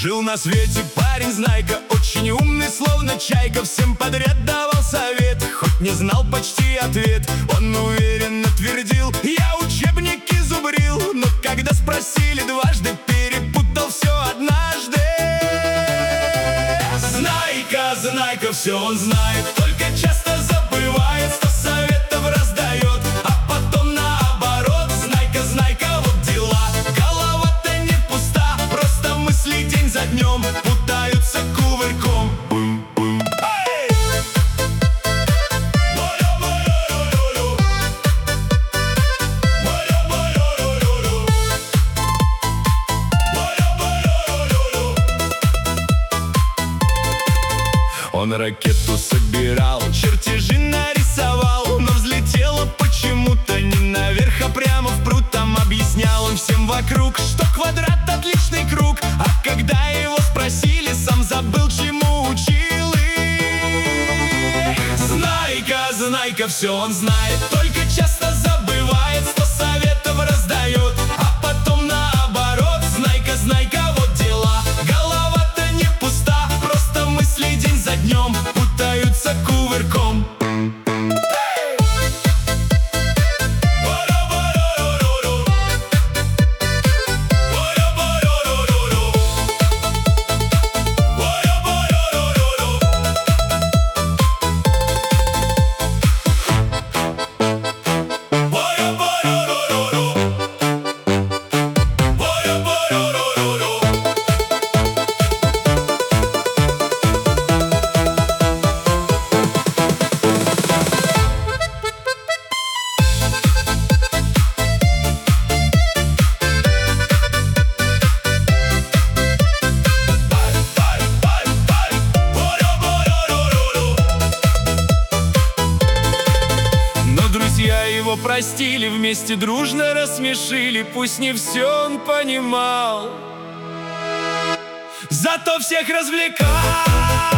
Жил на свете парень Знайка, очень умный, словно чайка. Всем подряд давал совет, хоть не знал почти ответ. Он уверенно твердил: я учебники зубрил. Но когда спросили дважды, перепутал все однажды. Знайка, Знайка, все он знает, только часто забывает. 100 советов раздает, а потом наоборот. Знайка, Знайка, вот дела. Голова-то не пуста, просто мысли день за днем путаются кувырком. Он ракету собирал, чертежи нарисовал, но взлетела почему-то не наверх, а прямо в пруд. Там объяснял он всем вокруг, что квадрат — отличный круг. А когда его спросили, сам забыл, чему учил их. Знайка, Знайка, все он знает, только часто забывает. 100 советов раздает, а потом наоборот. Знайка, Знайка, вот дела. Голова-то не пуста, просто мысли день за днем путаются кувырком. Его простили, вместе дружно рассмешили. Пусть не все он понимал, зато всех развлекал.